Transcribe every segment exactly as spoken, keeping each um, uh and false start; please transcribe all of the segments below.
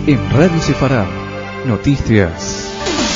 En Radio Sefarad, noticias.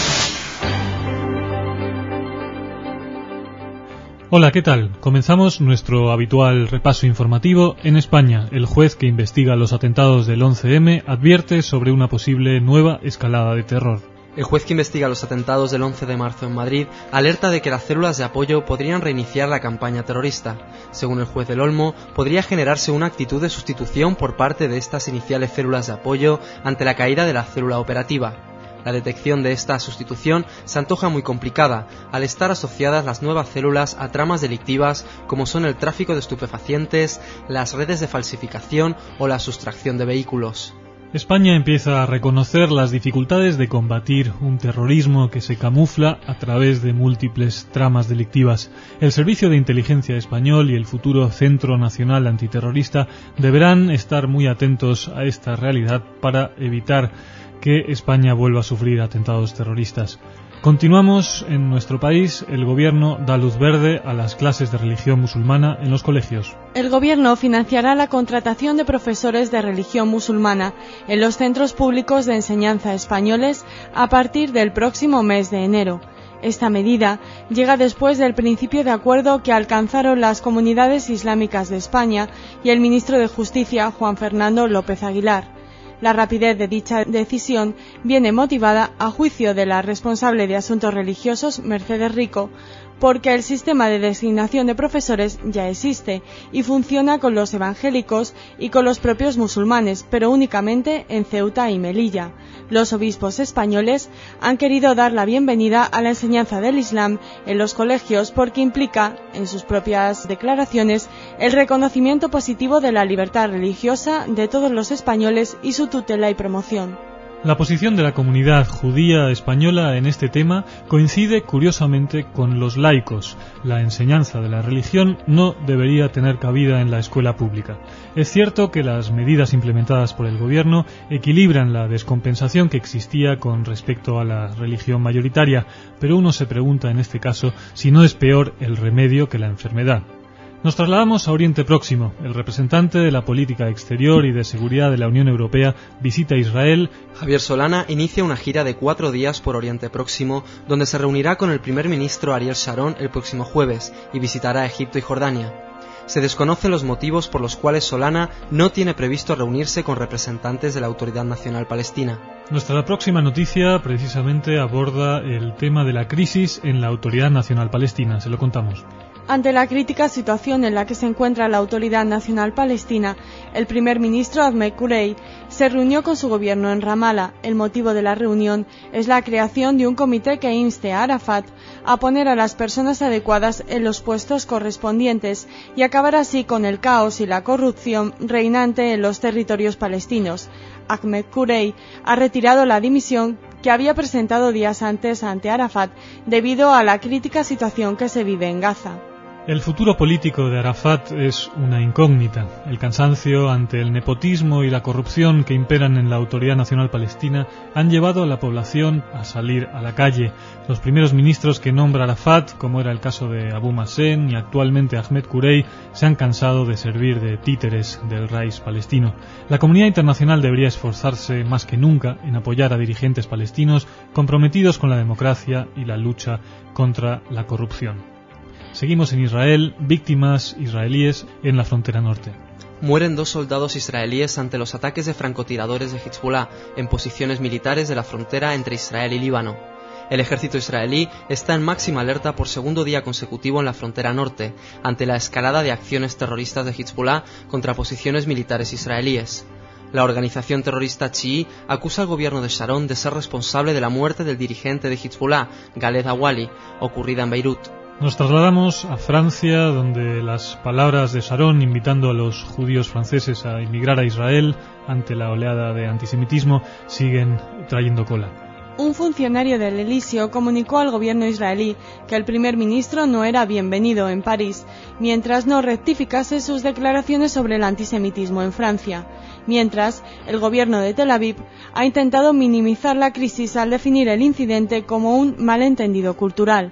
Hola, ¿qué tal? Comenzamos nuestro habitual repaso informativo. En España, el juez que investiga los atentados del once eme advierte sobre una posible nueva escalada de terror. El juez que investiga los atentados del once de marzo en Madrid alerta de que las células de apoyo podrían reiniciar la campaña terrorista. Según el juez del Olmo, podría generarse una actitud de sustitución por parte de estas iniciales células de apoyo ante la caída de la célula operativa. La detección de esta sustitución se antoja muy complicada, al estar asociadas las nuevas células a tramas delictivas como son el tráfico de estupefacientes, las redes de falsificación o la sustracción de vehículos. España empieza a reconocer las dificultades de combatir un terrorismo que se camufla a través de múltiples tramas delictivas. El Servicio de Inteligencia Español y el futuro Centro Nacional Antiterrorista deberán estar muy atentos a esta realidad para evitar que España vuelva a sufrir atentados terroristas. Continuamos en nuestro país. El gobierno da luz verde a las clases de religión musulmana en los colegios. El gobierno financiará la contratación de profesores de religión musulmana en los centros públicos de enseñanza españoles a partir del próximo mes de enero. Esta medida llega después del principio de acuerdo que alcanzaron las comunidades islámicas de España y el ministro de Justicia, Juan Fernando López Aguilar. La rapidez de dicha decisión viene motivada, a juicio de la responsable de Asuntos Religiosos, Mercedes Rico, porque el sistema de designación de profesores ya existe y funciona con los evangélicos y con los propios musulmanes, pero únicamente en Ceuta y Melilla. Los obispos españoles han querido dar la bienvenida a la enseñanza del Islam en los colegios porque implica, en sus propias declaraciones, el reconocimiento positivo de la libertad religiosa de todos los españoles y su tutela y promoción. La posición de la comunidad judía española en este tema coincide curiosamente con los laicos. La enseñanza de la religión no debería tener cabida en la escuela pública. Es cierto que las medidas implementadas por el gobierno equilibran la descompensación que existía con respecto a la religión mayoritaria, pero uno se pregunta en este caso si no es peor el remedio que la enfermedad. Nos trasladamos a Oriente Próximo. El representante de la política exterior y de seguridad de la Unión Europea visita Israel. Javier Solana inicia una gira de cuatro días por Oriente Próximo, donde se reunirá con el primer ministro Ariel Sharon el próximo jueves y visitará Egipto y Jordania. Se desconocen los motivos por los cuales Solana no tiene previsto reunirse con representantes de la Autoridad Nacional Palestina. Nuestra próxima noticia precisamente aborda el tema de la crisis en la Autoridad Nacional Palestina. Se lo contamos. Ante la crítica situación en la que se encuentra la Autoridad Nacional Palestina, el primer ministro Ahmed Kurey se reunió con su gobierno en Ramala. El motivo de la reunión es la creación de un comité que inste a Arafat a poner a las personas adecuadas en los puestos correspondientes y acabar así con el caos y la corrupción reinante en los territorios palestinos. Ahmed Kurey ha retirado la dimisión que había presentado días antes ante Arafat debido a la crítica situación que se vive en Gaza. El futuro político de Arafat es una incógnita. El cansancio ante el nepotismo y la corrupción que imperan en la Autoridad Nacional Palestina han llevado a la población a salir a la calle. Los primeros ministros que nombra Arafat, como era el caso de Abu Mazen y actualmente Ahmed Kurey, se han cansado de servir de títeres del raíz palestino. La comunidad internacional debería esforzarse más que nunca en apoyar a dirigentes palestinos comprometidos con la democracia y la lucha contra la corrupción. Seguimos en Israel. Víctimas israelíes en la frontera norte. Mueren dos soldados israelíes ante los ataques de francotiradores de Hezbollah en posiciones militares de la frontera entre Israel y Líbano. El ejército israelí está en máxima alerta por segundo día consecutivo en la frontera norte, ante la escalada de acciones terroristas de Hezbollah contra posiciones militares israelíes. La organización terrorista chií acusa al gobierno de Sharon de ser responsable de la muerte del dirigente de Hezbollah, Khaled Awali, ocurrida en Beirut. Nos trasladamos a Francia, donde las palabras de Sharon invitando a los judíos franceses a emigrar a Israel ante la oleada de antisemitismo siguen trayendo cola. Un funcionario del Elíseo comunicó al gobierno israelí que el primer ministro no era bienvenido en París, mientras no rectificase sus declaraciones sobre el antisemitismo en Francia. Mientras, el gobierno de Tel Aviv ha intentado minimizar la crisis al definir el incidente como un malentendido cultural.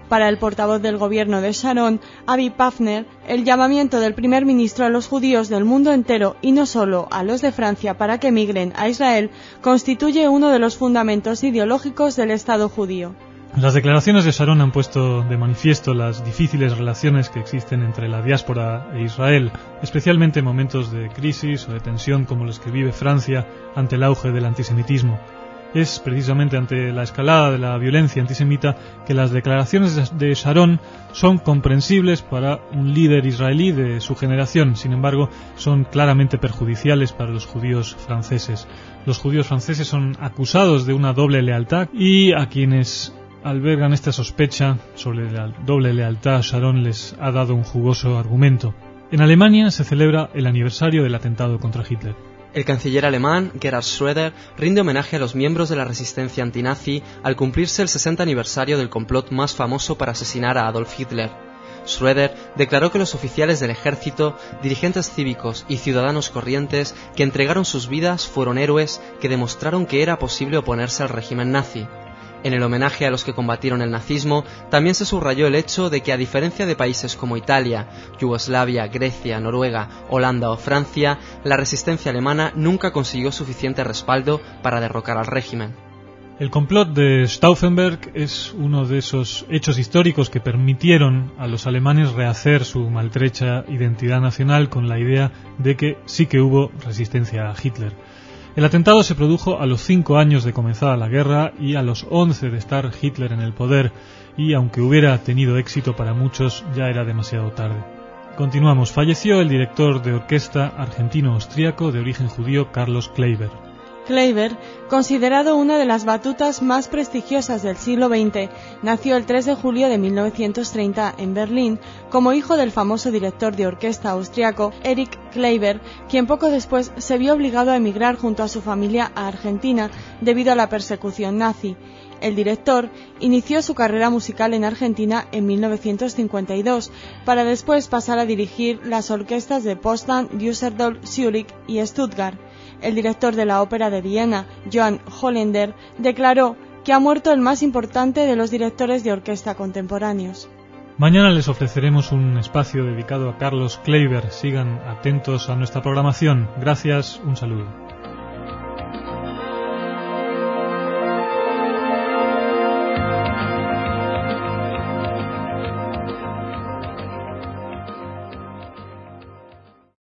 Para el portavoz del gobierno de Sharon, Avi Pafner, el llamamiento del primer ministro a los judíos del mundo entero y no solo a los de Francia para que emigren a Israel constituye uno de los fundamentos ideológicos del Estado judío. Las declaraciones de Sharon han puesto de manifiesto las difíciles relaciones que existen entre la diáspora e Israel, especialmente en momentos de crisis o de tensión como los que vive Francia ante el auge del antisemitismo. Es precisamente ante la escalada de la violencia antisemita que las declaraciones de Sharon son comprensibles para un líder israelí de su generación. Sin embargo, son claramente perjudiciales para los judíos franceses. Los judíos franceses son acusados de una doble lealtad y a quienes albergan esta sospecha sobre la doble lealtad, Sharon les ha dado un jugoso argumento. En Alemania se celebra el aniversario del atentado contra Hitler. El canciller alemán Gerhard Schröder rinde homenaje a los miembros de la resistencia antinazi al cumplirse el sesenta aniversario del complot más famoso para asesinar a Adolf Hitler. Schröder declaró que los oficiales del ejército, dirigentes cívicos y ciudadanos corrientes que entregaron sus vidas fueron héroes que demostraron que era posible oponerse al régimen nazi. En el homenaje a los que combatieron el nazismo, también se subrayó el hecho de que, a diferencia de países como Italia, Yugoslavia, Grecia, Noruega, Holanda o Francia, la resistencia alemana nunca consiguió suficiente respaldo para derrocar al régimen. El complot de Stauffenberg es uno de esos hechos históricos que permitieron a los alemanes rehacer su maltrecha identidad nacional con la idea de que sí que hubo resistencia a Hitler. El atentado se produjo a los cinco años de comenzada la guerra y a los once de estar Hitler en el poder, y aunque hubiera tenido éxito para muchos, ya era demasiado tarde. Continuamos. Falleció el director de orquesta argentino-austríaco de origen judío Carlos Kleiber. Kleiber, considerado una de las batutas más prestigiosas del siglo veinte, nació el tres de julio de mil novecientos treinta en Berlín como hijo del famoso director de orquesta austriaco Erich Kleiber, quien poco después se vio obligado a emigrar junto a su familia a Argentina debido a la persecución nazi. El director inició su carrera musical en Argentina en mil novecientos cincuenta y dos, para después pasar a dirigir las orquestas de Potsdam, Düsseldorf, Zúrich y Stuttgart. El director de la Ópera de Viena, Johann Holländer, declaró que ha muerto el más importante de los directores de orquesta contemporáneos. Mañana les ofreceremos un espacio dedicado a Carlos Kleiber. Sigan atentos a nuestra programación. Gracias, un saludo.